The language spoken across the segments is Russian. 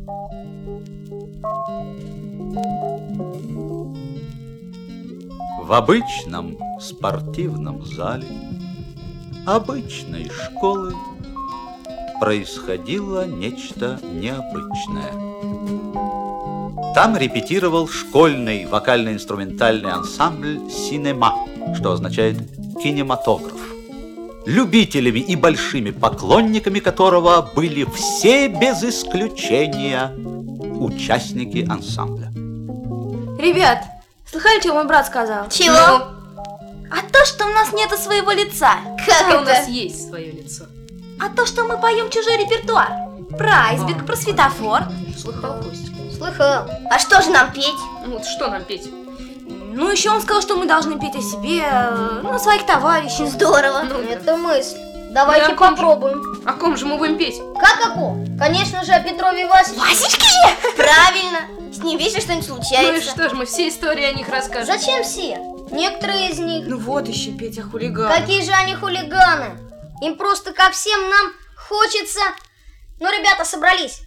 В обычном спортивном зале обычной школы происходило нечто необычное. Там репетировал школьный вокально-инструментальный ансамбль «Синема», что означает «кинематограф», любителями и большими поклонниками которого были все без исключения участники ансамбля. Ребят, слыхали, что мой брат сказал? Чего? А то, что у нас нету своего лица. Как это? У нас есть свое лицо. А то, что мы поем чужой репертуар. Про айсберг, про светофор. Слыхал, Костя? Слыхал. А что же нам петь? Вот что нам петь? Ну, еще он сказал, что мы должны петь о себе, ну, о своих товарищах. Здорово. Это мысль. Давайте попробуем. О ком же мы будем петь? Как о ком? Конечно же, о Петрове и Васечке. Васечке же! Правильно. С ним вечно что-нибудь случается. Ну и что ж, мы все истории о них расскажем. Зачем все? Некоторые из них. Ну вот еще петь о хулиганах. Какие же они хулиганы? Им просто, как всем нам, хочется. Ну, ребята, собрались.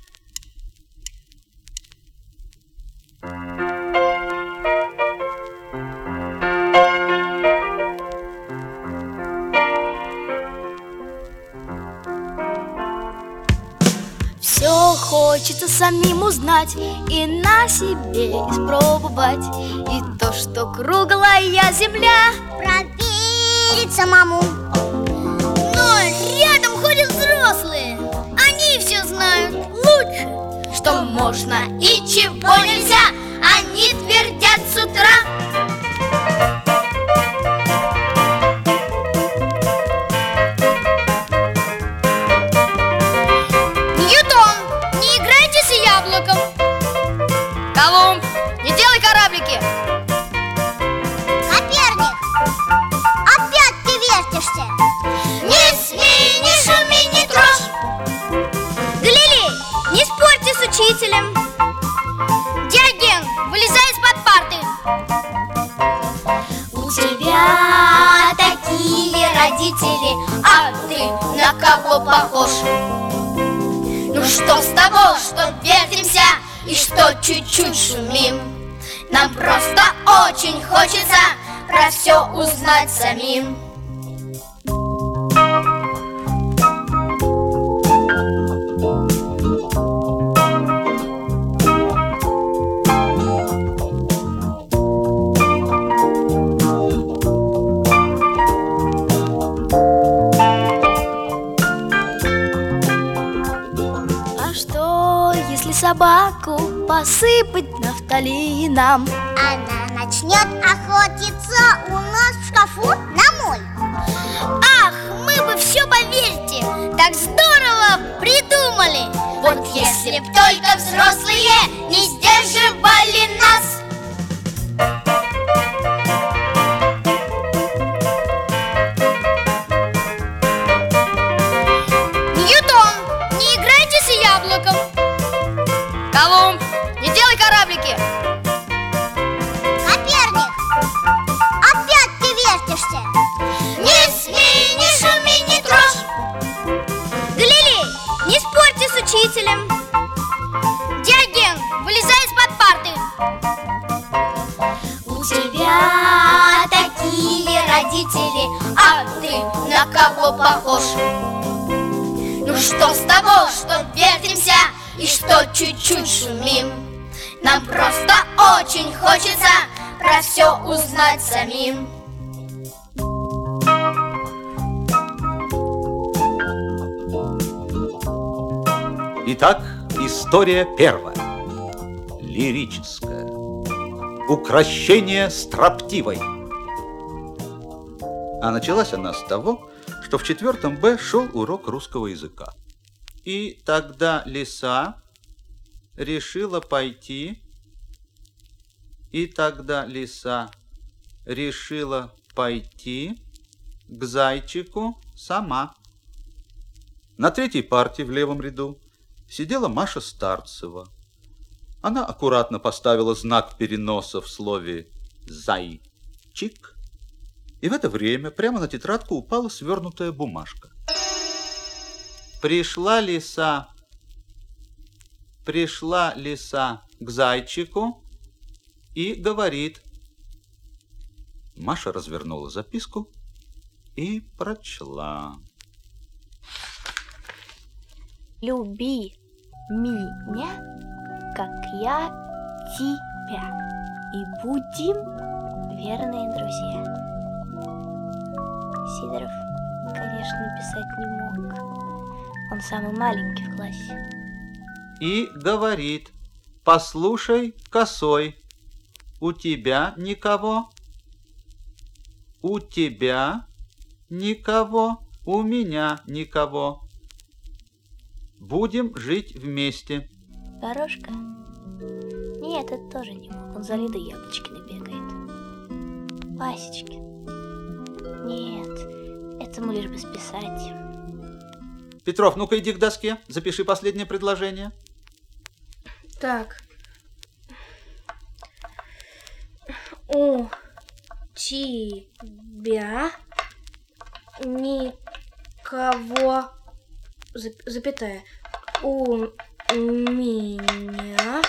Все хочется самим узнать и на себе испробовать. И то, что круглая земля, Проверить самому. но рядом ходят взрослые. Они все знают лучше, что можно и чего нельзя. Они твердят с утра. Ньютон, не играйте с яблоком. Колумб, не делай кораблики. Коперник, опять ты вертишься. Не смей, не шуми, не трожь. Галилей, не спорьте с учителем. Диоген, вылезай из-под парты. У тебя такие родители, а ты на кого похож? Ну что с того, что вертимся и что чуть-чуть шумим? Нам просто очень хочется про все узнать самим. А что, если собаку посыпать нафталином? Она начнет охотиться у нас в шкафу на мой. Ах, мы бы все, поверьте, так здорово придумали. Вот если б только взрослые не сдерживали нас. Ньютон, не играйте с яблоком. Колумб, не делай кораблики. Коперник, опять ты вертишься. Не смей, не шуми, не трожь. Галилей, не спорьте с учителем. Диоген, вылезай из-под парты. У тебя такие родители, а ты на кого похож? Ну что с того, что вертимся и что чуть-чуть шумим? Нам просто очень хочется про все узнать самим. Итак, история первая. Лирическая. Укрощение строптивой. А началась она с того, что в 4 Б шел урок русского языка. И тогда лиса решила пойти. И тогда лиса решила пойти к зайчику сама. На 3-й парте в левом ряду сидела Маша Старцева. Она аккуратно поставила знак переноса в слове «зайчик». И в это время прямо на тетрадку упала свернутая бумажка. Пришла лиса пришла лиса к зайчику и говорит. Маша развернула записку и прочла. Люби меня, как я тебя, и будем верные друзья. Сидоров, конечно, писать не мог. Он самый маленький в классе. И говорит. Послушай, косой, у тебя никого? У тебя никого, у меня никого. Будем жить вместе. Горошка? Нет, это тоже не мог. Он за Лидой Яблочкиной бегает. Васечкин? Нет, этому лишь бы списать. Петров, ну-ка иди к доске, запиши последнее предложение. Так. У тебя никого, запятая, у меня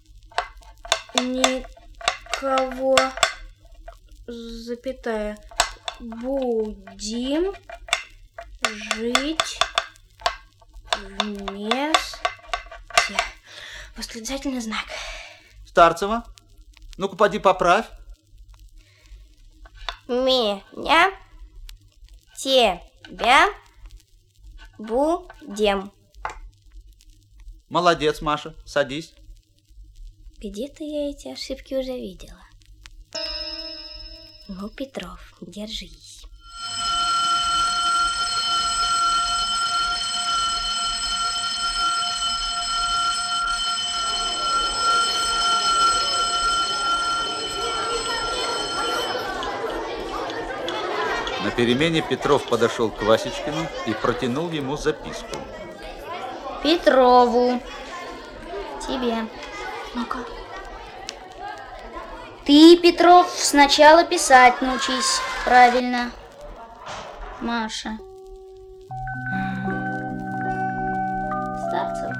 никого, запятая, будем жить вместе. Восклицательный знак. Старцева, ну-ка поди поправь. Меня, тебя, будем. Молодец, Маша, садись. Где-то я эти ошибки уже видела. Ну, Петров, держись. На перемене Петров подошел к Васечкину и протянул ему записку. Петрову. Тебе. Ну-ка. Ты, Петров, сначала писать научись правильно. Маша. Старцева.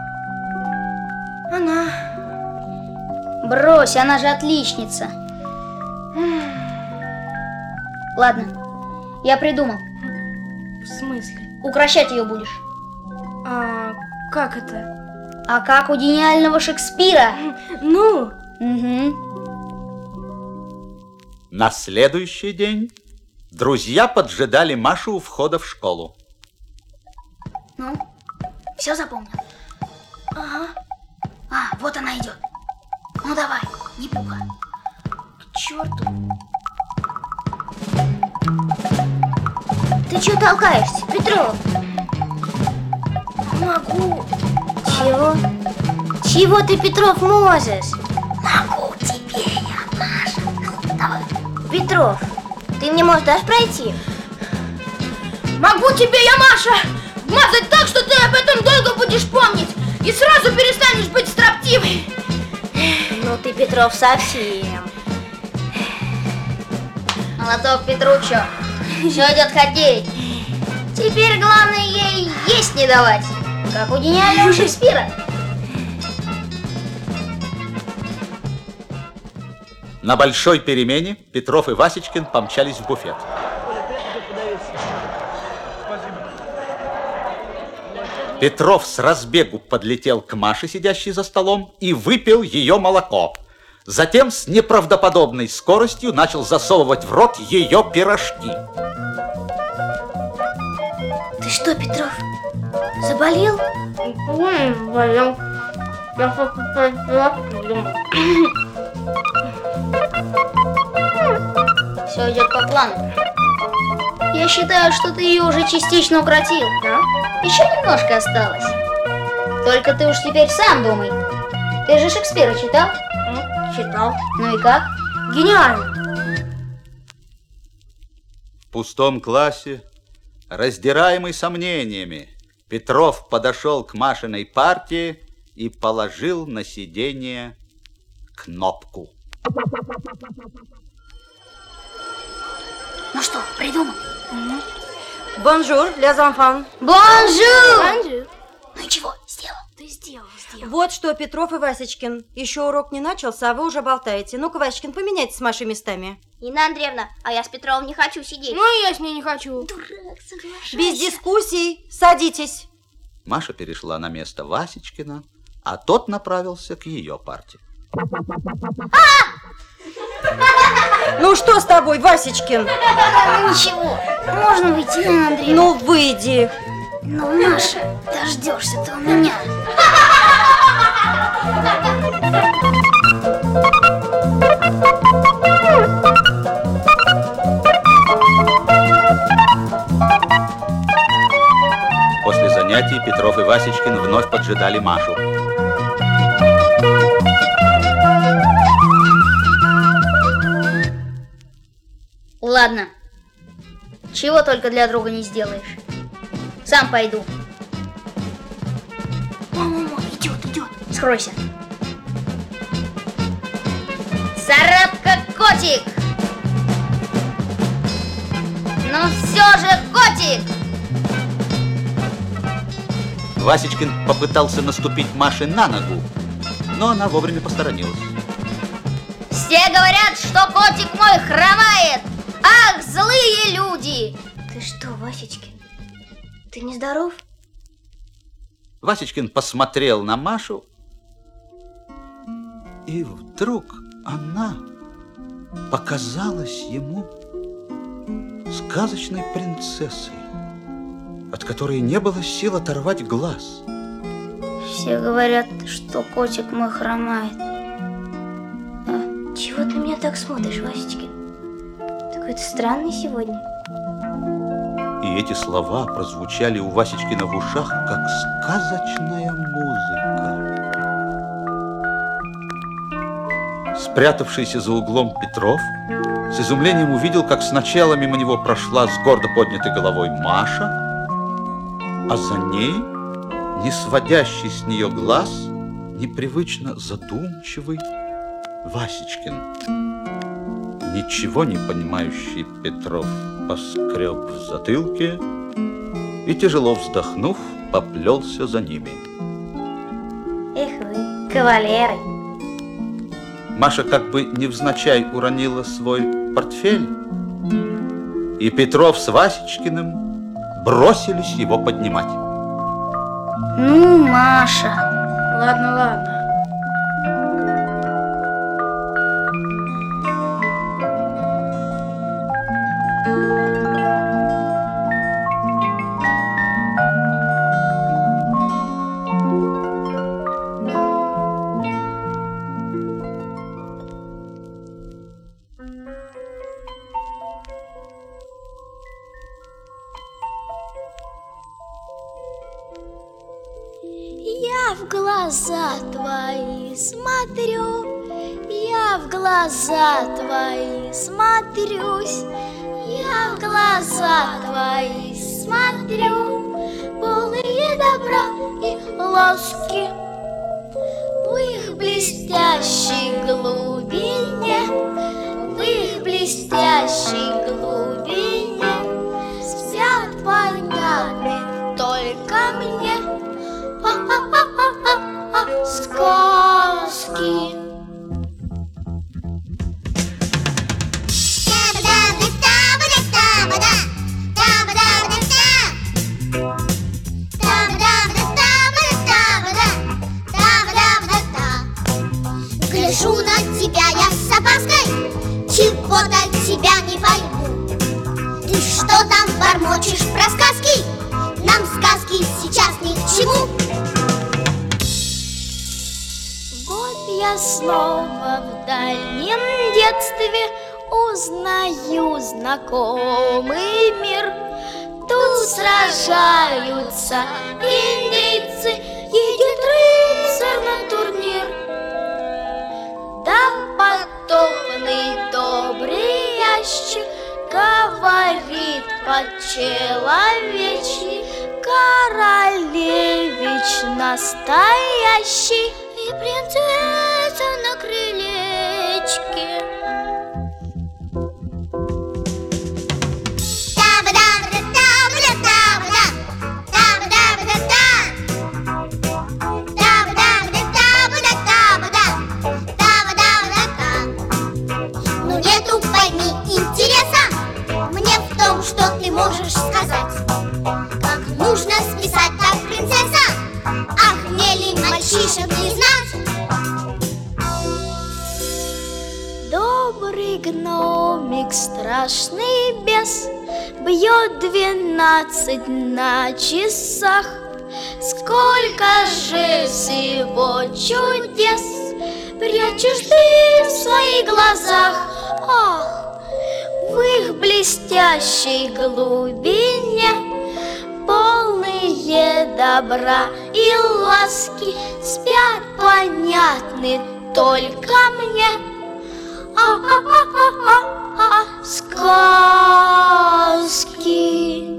Она. Брось, она же отличница. Ладно, я придумал. В смысле? Укращать ее будешь. А как это? А как у гениального Шекспира. Ну? Угу. На следующий день друзья поджидали Машу у входа в школу. Ну, все запомнил? Ага. А, вот она идет. Ну давай, не пугай. К черту. Ты чего толкаешься, Петров? Могу. Чего? Чего ты, Петров, можешь? Могу тебе я, Маша. Давай. Петров, ты мне можешь дашь пройти? Могу тебе я, Маша, вмазать так, что ты об этом долго будешь помнить и сразу перестанешь быть строптивой. Ну ты, Петров, совсем. Молоток Петручо, все идет хотеть. Теперь главное ей есть не давать, как у гениального Шекспира. На большой перемене Петров и Васечкин помчались в буфет. Петров с разбегу подлетел к Маше, сидящей за столом, и выпил ее молоко. Затем с неправдоподобной скоростью начал засовывать в рот ее пирожки. Ты что, Петров, заболел? Болел. Я Все идет по плану. Я считаю, что ты ее уже частично укротил. Да? Еще немножко осталось. Только ты уж теперь сам думай. Ты же Шекспира читал? Читал. Ну и как? Гениально. В пустом классе, раздираемый сомнениями, Петров подошел к Машиной партии и положил на сиденье кнопку. Ну что, придумал? Бонжур, les enfants. Бонжур! Бонжур. Ну и чего, сделал? Ты сделал. Вот что, Петров и Васечкин, еще урок не начался, а вы уже болтаете. Ну-ка, Васечкин, поменяйтесь с Машей местами. Нина Андреевна, а я с Петровым не хочу сидеть. Ну, и я с ней не хочу. Дурак, соглашайся. Без дискуссий, садитесь. Маша перешла на место Васечкина, а тот направился к ее парте. Ну что с тобой, Васечкин? Ничего, можно выйти, Нина Андреевна? Ну, выйди. Ну, Маша, дождешься-то у меня. После занятий Петров и Васечкин вновь поджидали Машу. Ладно, чего только для друга не сделаешь. Сам пойду. Мама, идет. Скройся. Царапка, котик! Ну все же, котик! Васечкин попытался наступить Маше на ногу, но она вовремя посторонилась. Все говорят, что котик мой хромает! Ах, злые люди! Ты что, Васечкин? Ты нездоров? Васечкин посмотрел на Машу, и вдруг она показалась ему сказочной принцессой, от которой не было сил оторвать глаз. Все говорят, что котик мой хромает. Чего ты меня так смотришь, Васечкин? Такой ты странный сегодня. И эти слова прозвучали у Васечкина в ушах, как сказочная музыка. Спрятавшийся за углом Петров с изумлением увидел, как сначала мимо него прошла с гордо поднятой головой Маша, а за ней, не сводящий с нее глаз, непривычно задумчивый Васечкин. Ничего не понимающий Петров поскреб в затылке и, тяжело вздохнув, поплелся за ними. Эх вы, кавалеры! Маша как бы невзначай уронила свой портфель, и Петров с Васечкиным бросились его поднимать. Ну, Маша! Ладно. Я в глаза твои смотрю, я в глаза твои смотрюсь, я в глаза твои смотрю, полные добра и ласки. В их блестящей глубине, в их блестящей глубине спят понятны только мне сказки. Гляжу на тебя я с опаской, чего-то тебя не пойму. Ты что там бормочешь про сказки? Нам сказки сейчас ни к чему. Вот я снова в дальнем детстве узнаю знакомый мир. Тут сражаются индейцы, едет рыцарь на турнир. Допотопный добрый ящик говорит по-человечьи: королевич настоящий и принцесса на крылечке. страшный бес бьет 12 на часах. Сколько же всего чудес прячешь ты в своих глазах. Ах, в их блестящей глубине, полные добра и ласки, спят понятны только мне. Сказки.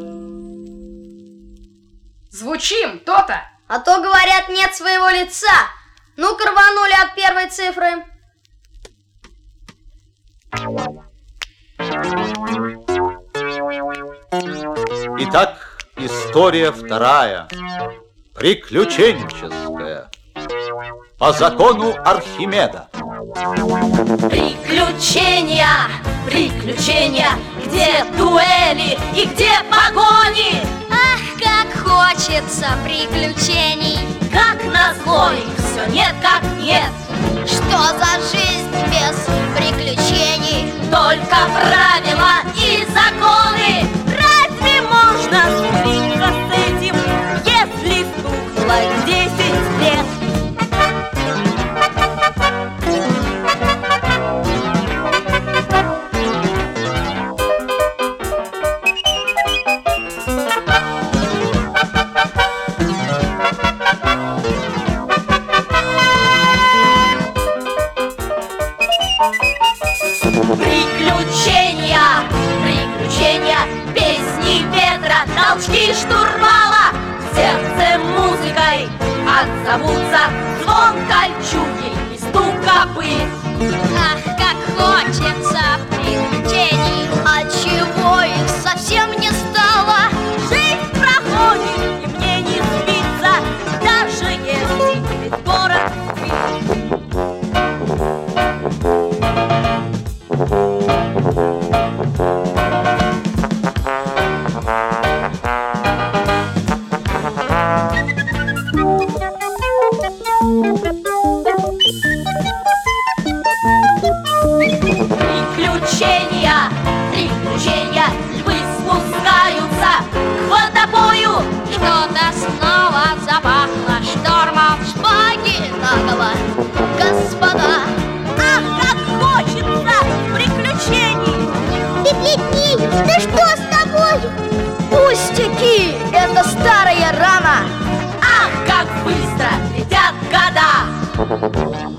Звучим, то-то! А то, говорят, нет своего лица. Ну-ка, рванули от первой цифры. Итак, история вторая, приключенческая, по закону Архимеда. Приключения, приключения, где дуэли и где погони. Ах, как хочется приключений. Как назло их все нет как нет. Что за жизнь без приключений? Только правила и законы. Разве можно смириться с этим, если стукнуло 10 лет? Приключения, приключения, песни ветра, толчки штурвала, в сердце музыкой отзовутся звон кольчуги и стук копыт. Ах, как хочется приключений, отчего их совсем не стало. Жизнь проходит, и мне не спится, даже если весь город спит. Приключения, приключения, львы спускаются к водопою. Что-то снова запахло штормом, шпаги наголо, господа. Ах, как хочется приключений! Петлетней, да что с тобой? Пустяки, это старая рана. Ах, как быстро летят года!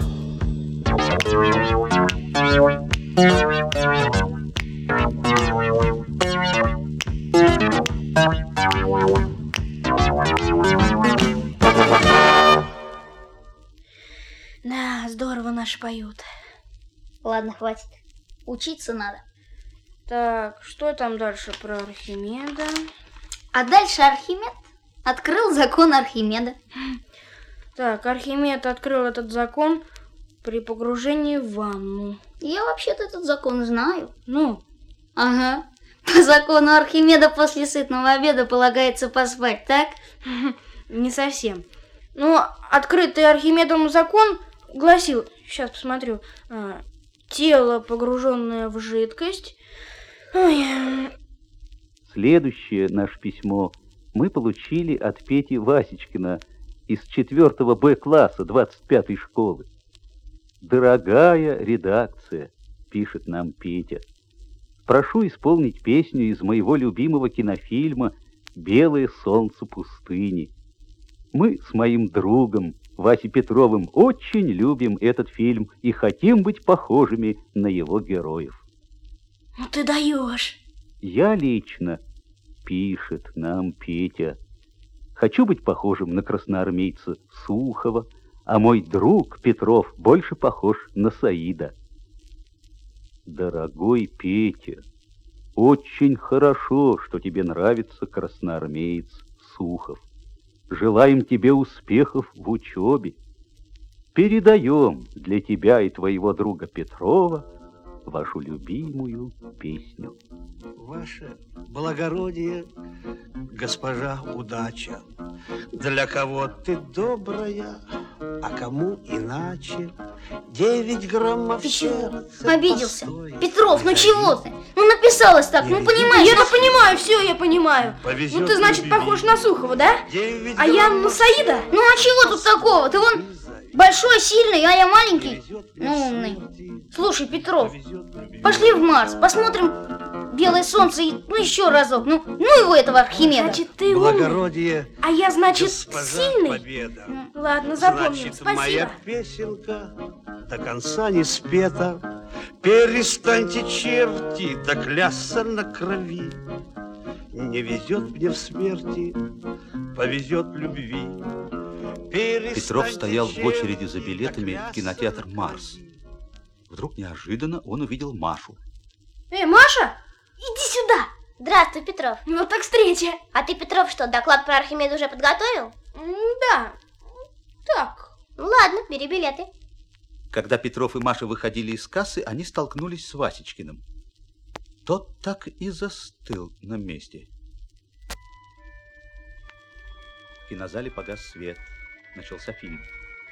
Да, здорово наши поют. Ладно, хватит. Учиться надо. Так, что там дальше про Архимеда? А дальше Архимед открыл закон Архимеда. Так, Архимед открыл этот закон при погружении в ванну. Я вообще-то этот закон знаю. Ну, Ага. По закону Архимеда после сытного обеда полагается поспать, так? не совсем. Ну, открытый Архимедом закон гласил, сейчас посмотрю, тело, погруженное в жидкость. Ой. Следующее наше письмо мы получили от Пети Васечкина из 4 Б класса 25-й школы. «Дорогая редакция», — пишет нам Петя, — «прошу исполнить песню из моего любимого кинофильма «Белое солнце пустыни». Мы с моим другом Васей Петровым очень любим этот фильм и хотим быть похожими на его героев. Ну ты даешь. Я лично, пишет нам Петя, хочу быть похожим на красноармейца Сухова, а мой друг Петров больше похож на Саида. Дорогой Петя, очень хорошо, что тебе нравится красноармеец Сухов. Желаем тебе успехов в учебе. Передаем для тебя и твоего друга Петрова вашу любимую песню. Ваше благородие, госпожа удача, для кого ты добрая, а кому иначе. 9 граммов Ты чего? сердца Обиделся? постой. Петров, ну чего ты? Ну написалось так, ну понимаешь? Я-то понимаю, все я понимаю. Повезет Ну ты, значит, любви. похож на Сухова, да? 9 А я граммов на Саида? Ну а чего тут такого? Ты вон большой, сильный, а я маленький. Повезет мне Ну, умный. смерти, Слушай, Петров, повезет любви. пошли в Марс, посмотрим белое солнце и ну еще разок. Ну его этого Архимеда. Значит, ты умный, Благородие, а я, значит, госпожа сильный? Победа. Ладно, запомнил, Значит, моя спасибо. песенка до конца не спета. Перестаньте, черти, да клясться на крови. Не везет мне в смерти, повезет любви. Петров стоял в очереди за билетами в кинотеатр «Марс». Вдруг неожиданно он увидел Машу. Маша, иди сюда. Здравствуй, Петров. Вот так встреча. А ты, Петров, что, доклад про Архимеда уже подготовил? Да, так. Ну ладно, бери билеты. Когда Петров и Маша выходили из кассы, они столкнулись с Васечкиным. Тот так и застыл на месте. В кинозале погас свет. Начался фильм.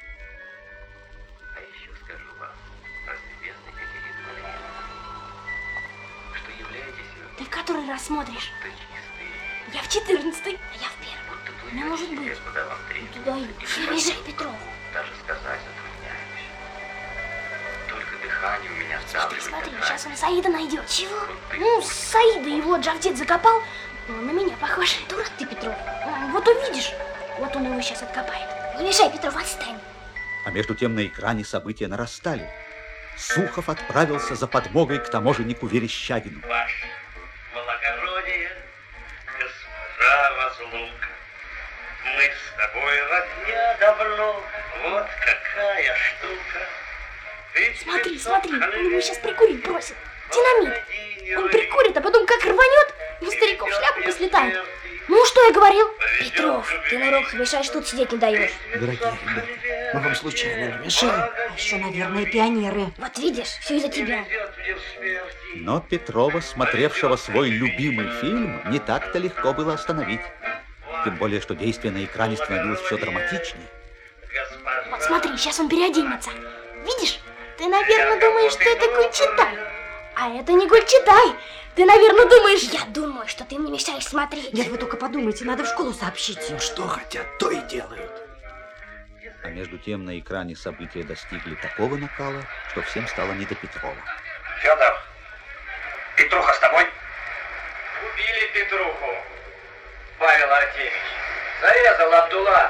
А еще скажу вам, разлюбезной Катерина Валерьевна, что являетесь Ты в который раз смотришь? вы чистые, Я в 14-й. А я в первом. будто бы Не может быть. куда вам третий, Туда и езжай, Петров. даже сказать затрудняюсь. Только дыхание у меня сдавливает. Смотри, как сейчас он Саида найдет. Чего? Ну, Саида его Джавдет закопал. Он на меня похож. Дурак ты, Петров. Вот увидишь. Вот он его сейчас откопает. Не мешай, Петров, отстань. А между тем на экране события нарастали. Сухов отправился за подмогой к таможеннику Верещагину. Ваше благородие, госпожа Разлука, мы с тобой родня давно, вот какая штука. Ты Смотри, цветок смотри, он его хлеб, сейчас прикурить бросит. Динамит. Он прикурит, а потом как рванет, у стариков шляпы послетают. Ну, что я говорил? Петров, ты на уроках мешаешь, тут сидеть не даешь. Дорогие ребята, мы вам случайно не мешаем? Еще, наверное, пионеры. Вот видишь, все из-за тебя. Но Петрова, смотревшего свой любимый фильм, не так-то легко было остановить. Тем более, что действие на экране становилось все драматичнее. Вот смотри, сейчас он переоденется. Видишь? Ты, наверное, думаешь, что это Гульчатай. А это не Гульчатай. Ты, наверное, думаешь... Я думаю, что ты мне мешаешь смотреть. Нет, вы только подумайте, надо в школу сообщить. Ну что хотят, то и делают. А между тем на экране события достигли такого накала, что всем стало не до Петрова. Федор, Петруха с тобой? Убили Петруху, Павел Артемьевич. Зарезал Абдулла.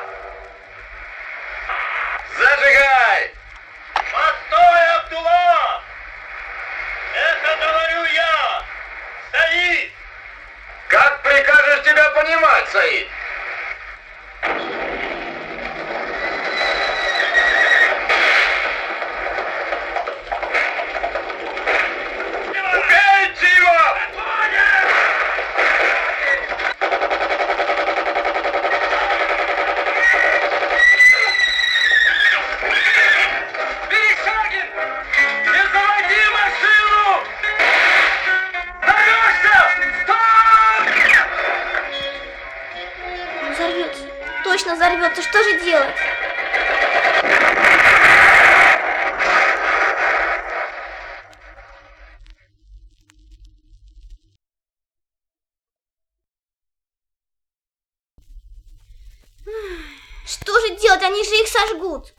Зажигай! Постой, Абдулла! Это говорю я! Саид! Как прикажешь тебя понимать, Саид? Убейте его! Верещагин! Не заводи машину! Дорожься! Стой! Он взорвется. Точно взорвется. Что же делать? Что же делать? Они же их сожгут.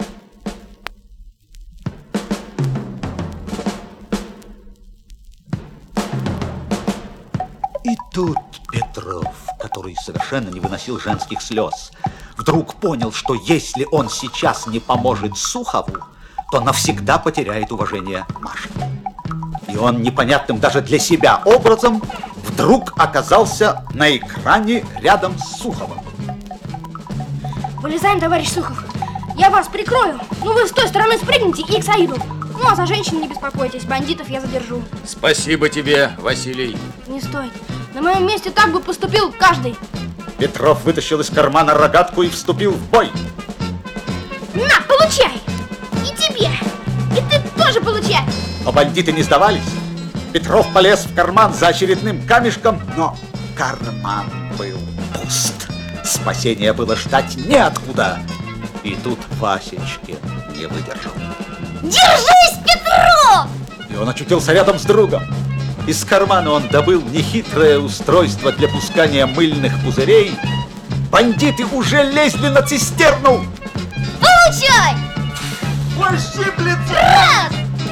И тут Петров, который совершенно не выносил женских слез, вдруг понял, что если он сейчас не поможет Сухову, то навсегда потеряет уважение Маши. И он непонятным даже для себя образом вдруг оказался на экране рядом с Суховым. Вылезаем, товарищ Сухов. Я вас прикрою. Ну, вы с той стороны спрыгните и к Саиду. Ну, а за женщин не беспокойтесь. Бандитов я задержу. Спасибо тебе, Василий. Не стоит. На моем месте так бы поступил каждый. Петров вытащил из кармана рогатку и вступил в бой. На, получай! И тебе! И ты тоже получай! Но бандиты не сдавались. Петров полез в карман за очередным камешком, но карман был пуст. Спасения было ждать неоткуда. И тут Васечкин не выдержал. Держись, Петров! И он очутился рядом с другом. Из кармана он добыл нехитрое устройство для пускания мыльных пузырей. Бандиты уже лезли на цистерну. Получай! Ой, щиплется! Раз!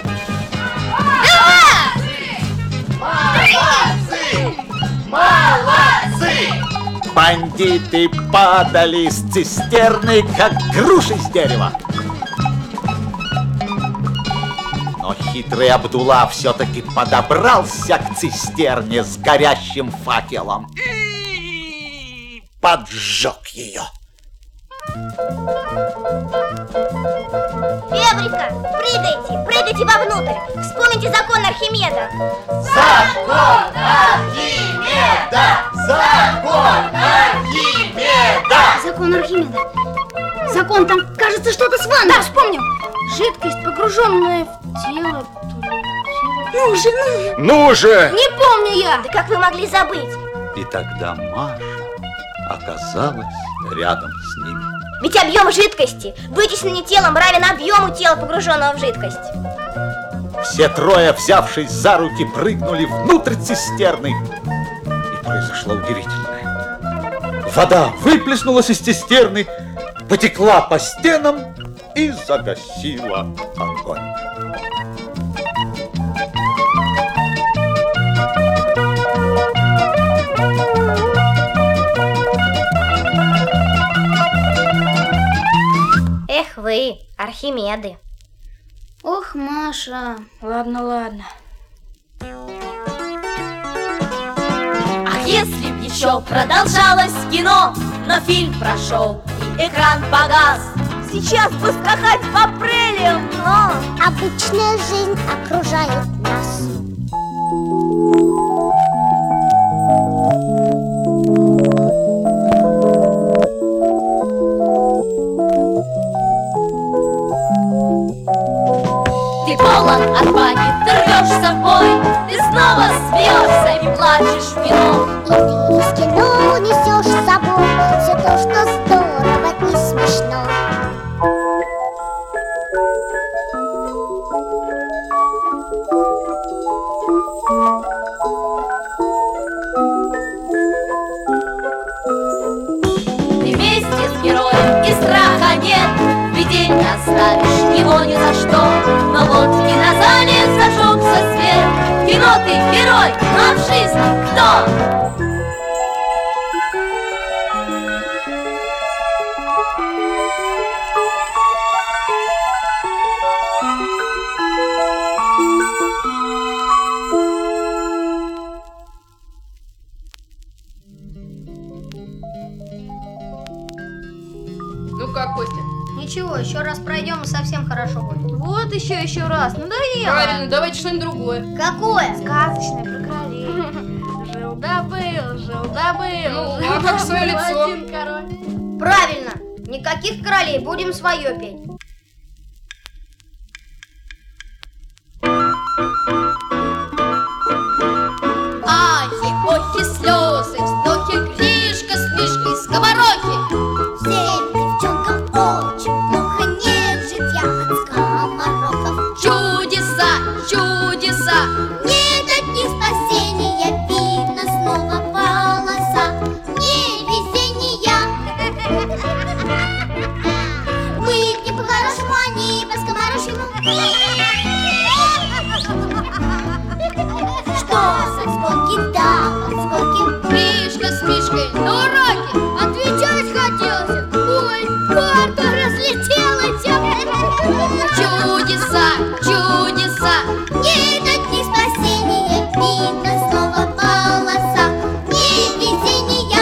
Два! Бандиты падали с цистерны, как груши с дерева. Но хитрый Абдулла все-таки подобрался к цистерне с горящим факелом и поджег ее. Эврика, прыгайте вовнутрь. Вспомните закон Архимеда. Закон Архимеда! Закон Архимеда! Закон Архимеда. Закон, там, кажется, что-то с ванной. Да, вспомнил. Жидкость, погруженная в тело. Ну же, ну. Ну же! Не помню я. Да как вы могли забыть? И тогда Маша оказалась рядом с ними. Ведь объем жидкости, вытесненный телом, равен объему тела, погруженного в жидкость. Все трое, взявшись за руки, прыгнули внутрь цистерны. И произошло удивительное. Вода выплеснулась из цистерны, потекла по стенам и загасила огонь. Эх вы, Архимеды. Ох, Маша. Ладно. Ах, если б еще продолжалось кино, но фильм прошел и экран погас. Сейчас бы скакать по прелиям, но Обычная жизнь окружает нас. ты полон отваги, ты рвешься в бой, ты снова смеешься и плачешь в кино. И ты из кино несешь с собой все то, что здорово и смешно. Ты вместе с героем и страха нет, ведь день не оставишь его ни за что. Но вот в кинозале зажегся свет, в кино ты герой, но в жизни кто? Ну как, Костя? Ничего, еще раз пройдем и совсем хорошо будет. Вот еще раз. Надоело. Правильно, давайте что-нибудь другое. Какое? Сказочное про королей. Жил-да-был. Ну, а как свое лицо? Один король. Правильно. Никаких королей, будем свое петь. Ахи, охи, слезы, вздохи, Гришка с Мишкой, скоморохи. Всем девчонкам очень плохо, нет житья от скоморохов. Чудеса, чудеса. Нет от них спасения, видно снова полоса невезения. Мы к ним по-хорошему, они по-скоморожьему. Что за сколько, да, подскоки. Гришка с Мишкой на уроке. Отвечать хотелось. Ой, карта разлетелась. Чудеса, чудеса. Нет от них спасения, видно снова полоса невезения.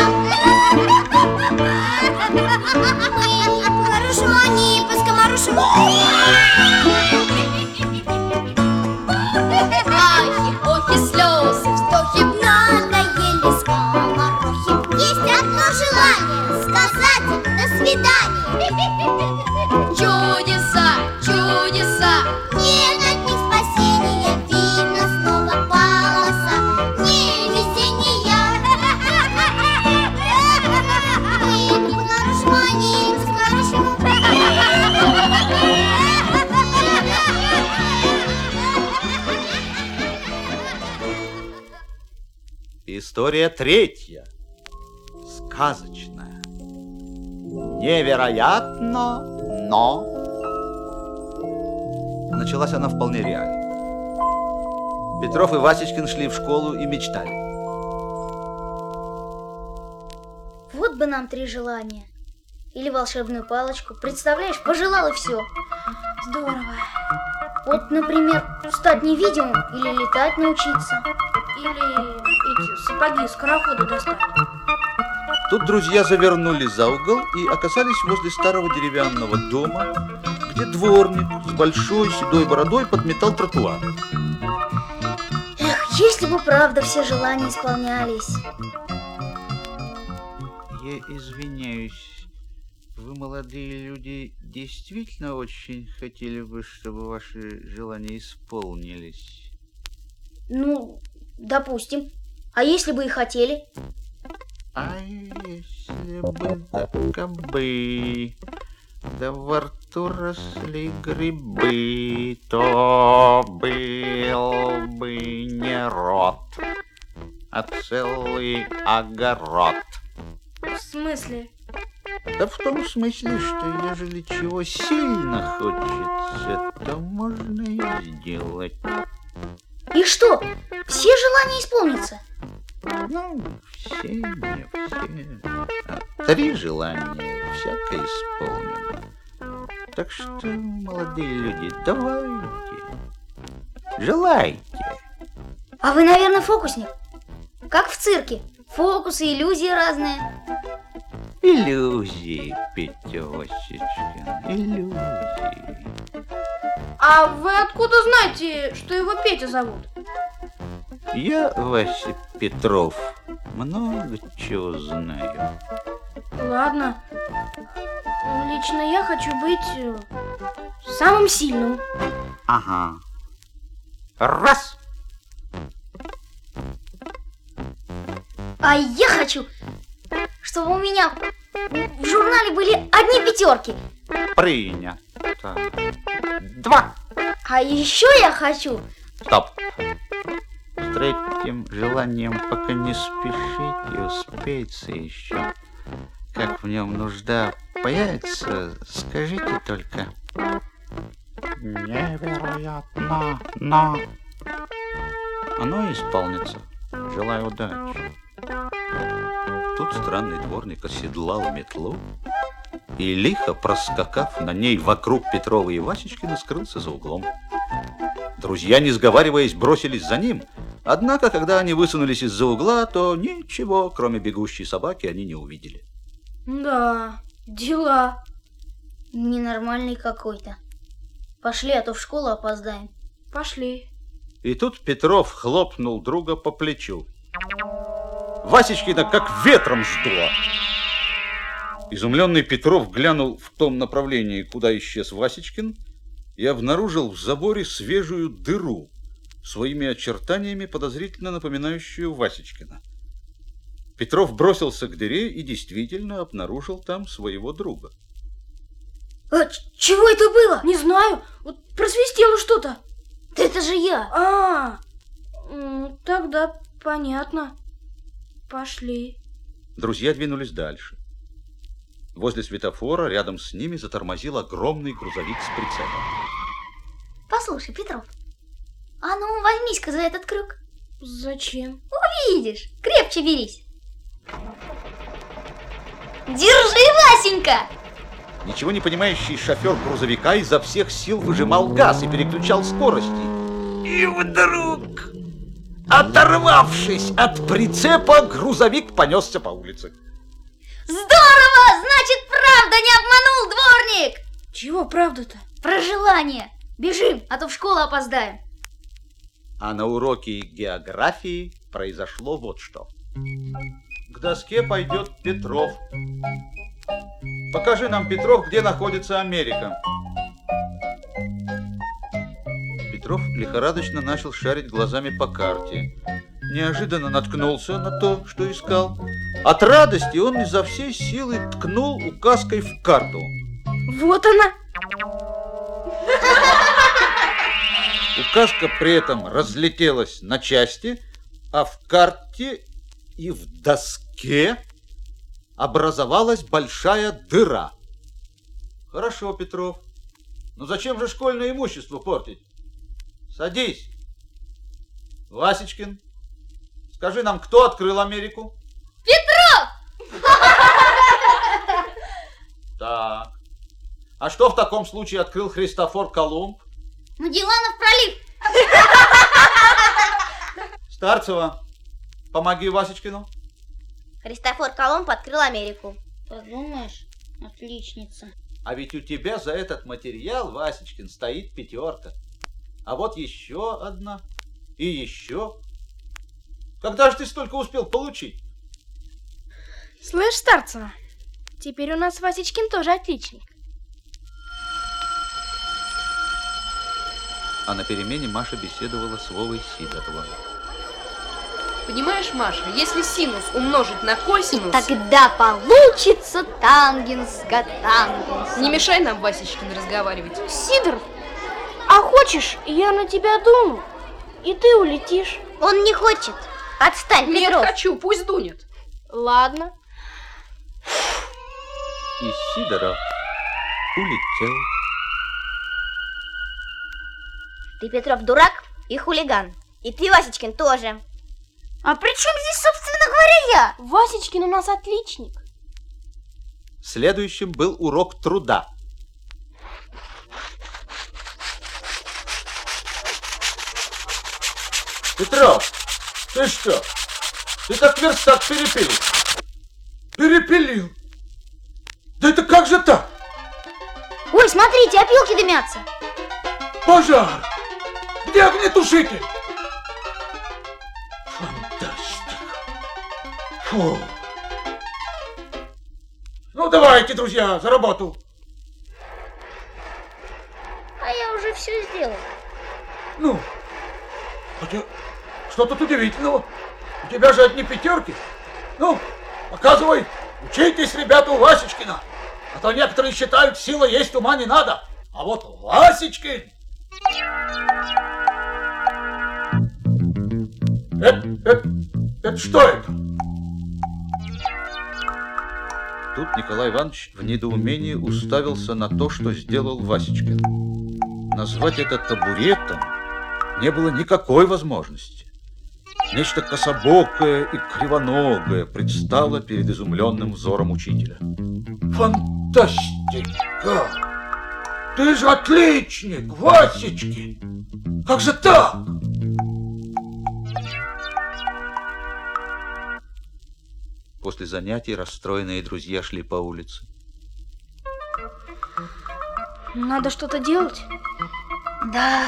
Мы по-хорошему, они по-скоморожьему. Ахи, охи, слезы, вздохи. Надоели скоморохи. Есть одно желание сказать им до свидания. Чудеса, чудеса. Нет от них спасения, видно снова полоса невезения. Мы по-хорошему, они по-хорошему. История третья. Сказочная. Невероятно, но... Началась она вполне реально. Петров и Васечкин шли в школу и мечтали. Вот бы нам 3 желания. Или волшебную палочку. Представляешь, пожелал и все. Здорово. Вот, например, стать невидимым или летать научиться. Или эти сапоги-скороходы достать. Тут друзья завернули за угол и оказались возле старого деревянного дома, где дворник с большой седой бородой подметал тротуар. Эх, если бы правда все желания исполнялись. Я извиняюсь, вы, молодые люди, действительно очень хотели бы, чтобы ваши желания исполнились? Ну, допустим. А если бы и хотели? А если бы так бы, да во рту росли грибы, то был бы не рот, а целый огород. В смысле? Да в том смысле, что ежели чего сильно хочется, то можно и сделать. И что? Все желания исполнятся? Ну, все, не все. А 3 желания всяко исполнено. Так что, молодые люди, давайте, желайте. А вы, наверное, фокусник? Как в цирке. Фокусы, иллюзии разные. Иллюзии, Петя Васечкин, иллюзии. А вы откуда знаете, что его Петя зовут? Я, Вася Петров, много чего знаю. Ладно. Лично я хочу быть самым сильным. Ага. Раз! А я хочу, чтобы у меня в журнале были одни 5. Принято. 2. А еще я хочу... Стоп. С 3-м желанием пока не спешите, успеется еще. Как в нем нужда появится, скажите только. Невероятно, но... Оно и исполнится. Желаю удачи. Тут странный дворник оседлал метлу и, лихо проскакав на ней вокруг Петрова и Васечкина, скрылся за углом. Друзья, не сговариваясь, бросились за ним. Однако, когда они высунулись из-за угла, то ничего, кроме бегущей собаки, они не увидели. Да, дела. Ненормальный какой-то. Пошли, а то в школу опоздаем. Пошли. И тут Петров хлопнул друга по плечу. Васечкина как ветром сдуло. Изумленный Петров глянул в том направлении, куда исчез Васечкин, и обнаружил в заборе свежую дыру, своими очертаниями подозрительно напоминающую Васечкина. Петров бросился к дыре и действительно обнаружил там своего друга. А чего это было? Не знаю, вот просвистело что-то. Да это же я. Тогда понятно. Пошли. Друзья двинулись дальше. Возле светофора рядом с ними затормозил огромный грузовик с прицепом. Послушай, Петров, а ну возьмись-ка за этот крюк. Зачем? Увидишь, крепче берись. Держи, Васенька! Ничего не понимающий шофер грузовика изо всех сил выжимал газ и переключал скорости. И вдруг, оторвавшись от прицепа, грузовик понесся по улице. Здорово! Значит, правда не обманул дворник! Чего правда-то? Про желание. Бежим, а то в школу опоздаем. А на уроке географии произошло вот что. К доске пойдет Петров. Покажи нам, Петров, где находится Америка. Петров лихорадочно начал шарить глазами по карте. Неожиданно наткнулся на то, что искал. От радости он изо всей силы ткнул указкой в карту. Вот она! Указка при этом разлетелась на части, а в карте и в доске образовалась большая дыра. Хорошо, Петров. Но зачем же школьное имущество портить? Садись. Васечкин, скажи нам, кто открыл Америку? Петров! Так. А что в таком случае открыл Христофор Колумб? Магелланов пролив. Старцева, помоги Васечкину. Христофор Колумб открыл Америку. Подумаешь, отличница. А ведь у тебя за этот материал, Васечкин, стоит 5. А вот еще одна. И еще. Когда же ты столько успел получить? Слышь, Старцева, теперь у нас Васечкин тоже отличник. А на перемене Маша беседовала с Вовой Сидоровым. Понимаешь, Маша, если синус умножить на косинус... Тогда получится тангенс котангенс. Не мешай нам, Васечкин, разговаривать. Сидоров, а хочешь, я на тебя дуну, и ты улетишь? Он не хочет. Отстань, Нет, Петров. хочу, пусть дунет. Ладно. И Сидоров улетел. Ты, Петров, дурак и хулиган. И ты, Васечкин, тоже. А при чем здесь, собственно говоря, я? Васечкин у нас отличник. Следующим был урок труда. Петров, ты что? Ты как верстак перепилил. Перепилил? Да это как же так? Ой, смотрите, опилки дымятся. Пожар! Где огнетушитель? Фантастика! Фу! Ну, давайте, друзья, за работу! А я уже все сделал. Ну, хотя, что тут удивительного? У тебя же одни 5. Ну, показывай, учитесь, ребята, у Васечкина. А то некоторые считают, сила есть, ума не надо. А вот Васечкин... Это что это? Тут Николай Иванович в недоумении уставился на то, что сделал Васечкин. Назвать это табуретом не было никакой возможности. Нечто кособокое и кривоногое предстало перед изумленным взором учителя. Фантастика! Ты же отличник, Васечкин! Как же так? После занятий расстроенные друзья шли по улице. Надо что-то делать. Да.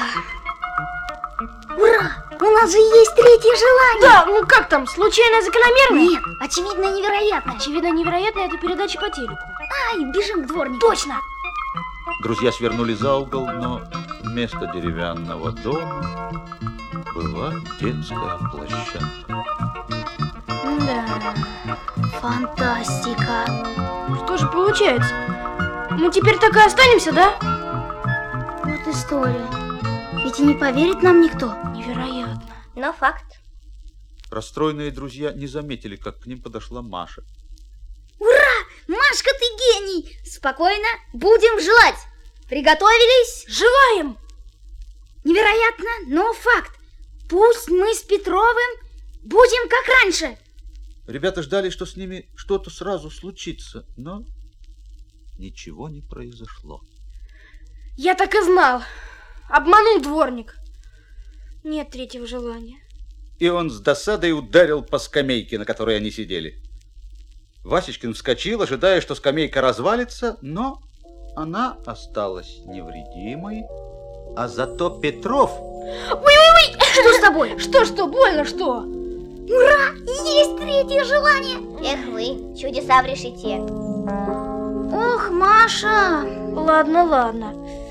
Ура! У нас же есть 3-е желание. Да, ну как там, случайно закономерно? Нет, очевидно невероятно. Очевидно невероятно, это передача по телеку. Ай, бежим к дворнику. Точно. Друзья свернули за угол, но вместо деревянного дома была детская площадка. Да. Фантастика. Что же получается? Мы теперь так и останемся, да? Вот история. Ведь и не поверит нам никто. Невероятно. Но факт. Расстроенные друзья не заметили, как к ним подошла Маша. Ура! Машка, ты гений! Спокойно, будем желать. Приготовились? Желаем! Невероятно, но факт. Пусть мы с Петровым будем как раньше. Ребята ждали, что с ними что-то сразу случится, но ничего не произошло. Я так и знал. Обманул дворник. Нет 3-го желания. И он с досадой ударил по скамейке, на которой они сидели. Васечкин вскочил, ожидая, что скамейка развалится, но она осталась невредимой. А зато Петров... Ой-ой-ой! Что с тобой? Что, больно, что? Ура! Есть 3-е желание! Эх вы, чудеса в решете. Ох, Маша! Ладно.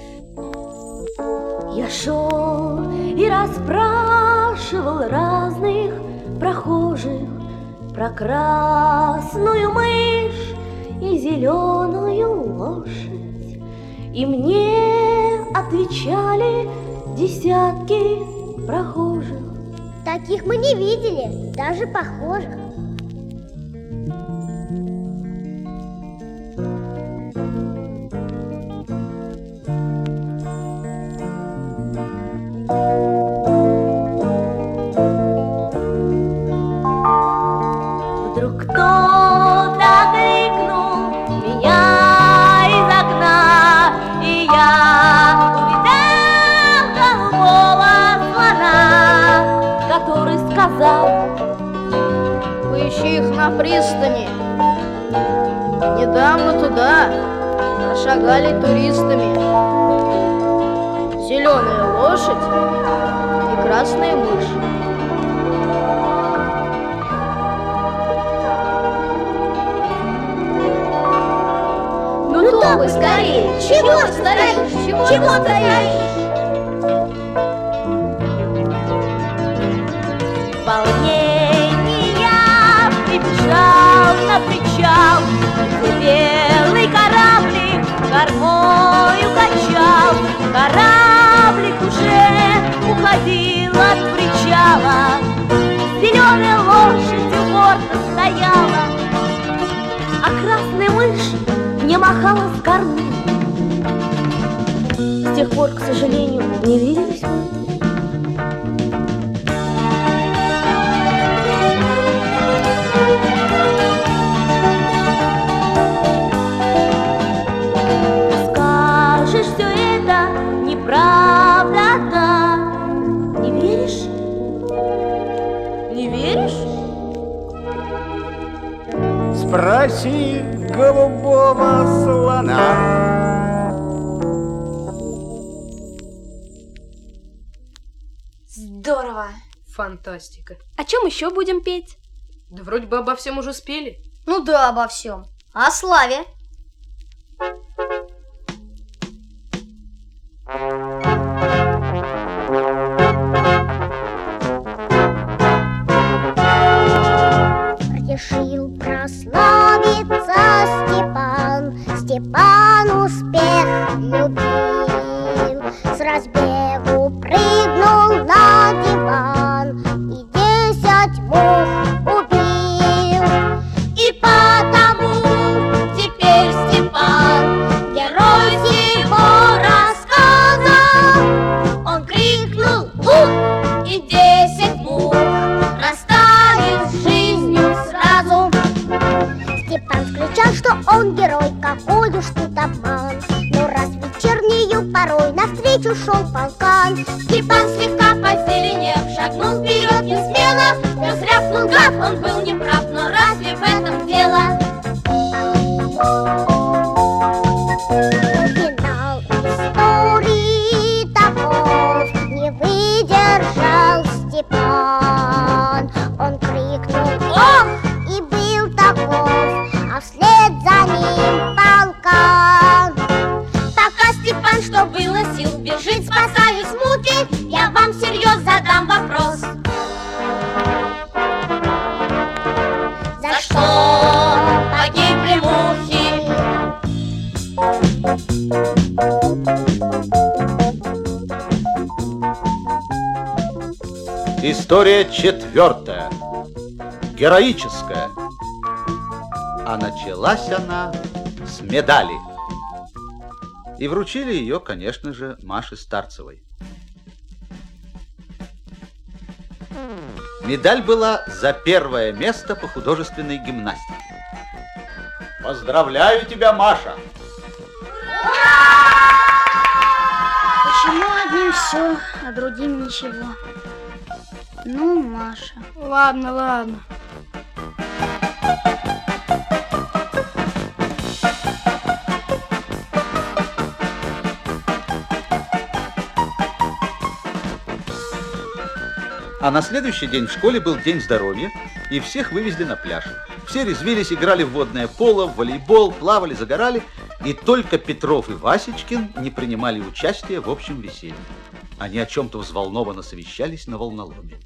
Я шел и расспрашивал разных прохожих про красную мышь и зеленую лошадь. И мне отвечали десятки прохожих. Таких мы не видели, даже похожих. там мы туда прошагали туристами. Зеленая лошадь и красная мышь. Ну, топай скорее! Чего стоишь? Чего стоишь? Волнение прибежал на причал, где белый кораблик кормою качал. Кораблик уже уходил от причала, зеленая лошадь у борта стояла, а красная мышь мне махала с кормы. С тех пор, к сожалению, не виделись мы. Скажешь, все это неправда, да? Не веришь? Не веришь? Спроси голубого слона. Здорово! Фантастика. О чем еще будем петь? Да вроде бы обо всем уже спели. Ну да, обо всем. О славе. Решил прославиться Степан, Степан успех любил. С разбегу прыгнул на диван и 10 мух убил. И потому теперь Степан, герой всего рассказа, он крикнул «Ух!» и 10 мух расставил с жизнью сразу. Степан скричал, что он герой, какой уж тут обман. Но раз вечернею порой навстречу шел полкан, Степан слегка позеленев, шагнул вперед не смело. Пес рявкнул: гад, он был неправ, но разве в этом дело? Финал истории таков, не выдержал Степан. Он крикнул «Ох!» и был таков, а вслед за ним полкан. Пока Степан, что было сил, бежит, спасаясь муки, я вам всерьез задам вопрос. За что погибли мухи? История 4. Героическая. А началась она с медали. И вручили ее, конечно же, Маше Старцевой. Медаль была за первое место по художественной гимнастике. Поздравляю тебя, Маша! Почему одним все, а другим ничего? Ну, Маша. Ладно, ладно. А на следующий день в школе был день здоровья, и всех вывезли на пляж. Все резвились, играли в водное поло, в волейбол, плавали, загорали, и только Петров и Васечкин не принимали участия в общем веселье. Они о чем-то взволнованно совещались на волноломе.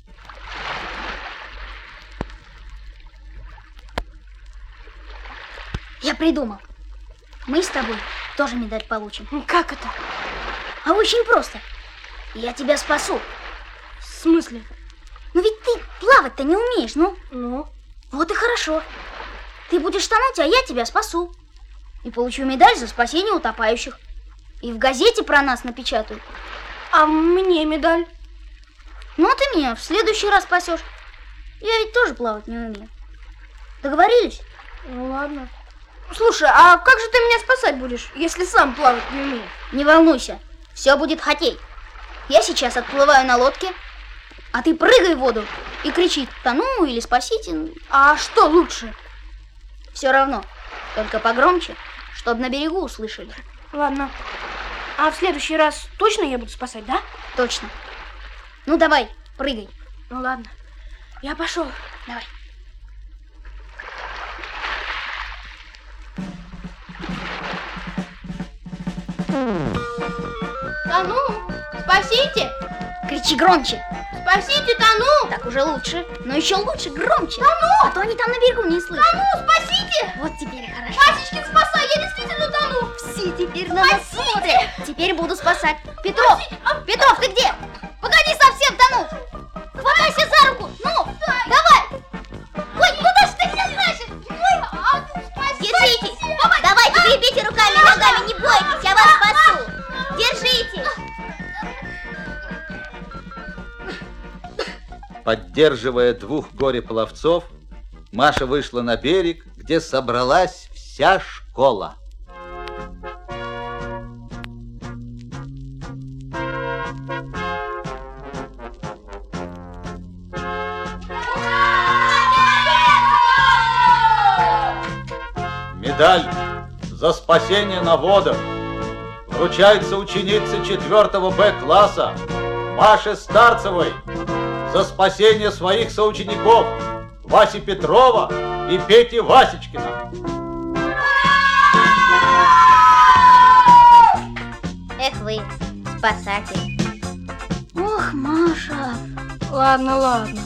Я придумал. Мы с тобой тоже медаль получим. Как это? А очень просто. Я тебя спасу. В смысле? Ну ведь ты плавать-то не умеешь, ну? Ну? Вот и хорошо. Ты будешь тонуть, а я тебя спасу. И получу медаль за спасение утопающих. И в газете про нас напечатают. А мне медаль? Ну, а ты меня в следующий раз спасешь. Я ведь тоже плавать не умею. Договорились? Ну, ладно. Слушай, а как же ты меня спасать будешь, если сам плавать не умеешь? Не волнуйся, все будет хоккей. Я сейчас отплываю на лодке, а ты прыгай в воду и кричи: тону или спасите. А что лучше? Все равно. Только погромче, чтобы на берегу услышали. Ладно. А в следующий раз точно я буду спасать, да? Точно. Ну давай, прыгай. Ну ладно. Я пошел. Давай. Тону! Спасите! Кричи громче. Спасите, тону! Так уже лучше. Но еще лучше громче. Тону! А то они там на берегу не слышат. Тону, спасите! Вот теперь хорошо. Васечкин, спасай, я действительно тону! Все теперь на нас смотрят. Теперь буду спасать. Петров! Петров, ты где? Погоди совсем тонуть! Хватайся за руку! Ну, давай! Ой, куда ж ты меня тащишь? Держитесь! Давайте, крепите руками, ногами, не бойтесь, я вас спасу! Держитесь! Поддерживая двух горе-пловцов, Маша вышла на берег, где собралась вся школа. Медаль за спасение на водах вручается ученице 4 Б-класса Маше Старцевой за спасение своих соучеников Васи Петрова и Пети Васечкина. Эх вы, спасатели. Ох, Маша. Ладно, ладно.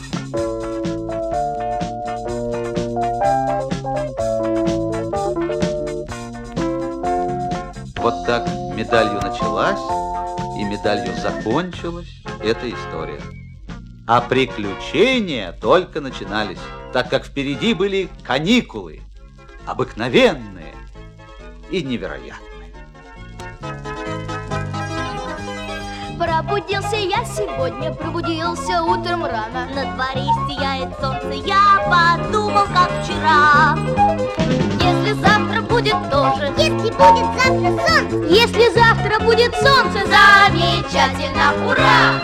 Вот так медалью началась и медалью закончилась эта история. А приключения только начинались, так как впереди были каникулы, обыкновенные и невероятные. Пробудился я сегодня, пробудился утром рано. На дворе сияет солнце, я подумал, как вчера. Если завтра будет тоже, Если будет завтра солнце, если завтра будет солнце, замечательно, ура!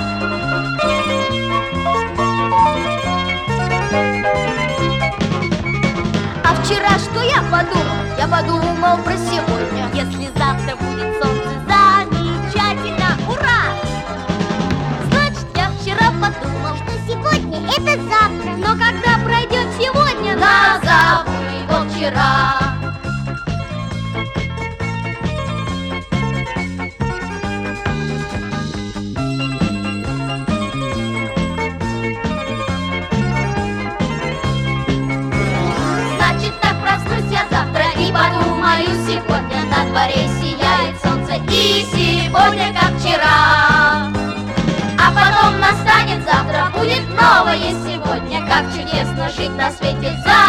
А вчера что я подумал? Я подумал про сегодня. если завтра будет солнце, замечательно, ура! Значит, я вчера подумал, Что сегодня это завтра. но когда пройдет сегодня, назову его вчера. Значит, так проснусь я завтра и подумаю сегодня. На дворе сияет солнце и сегодня как вчера. А потом настанет завтра, будет новое сегодня. Как чудесно жить на свете.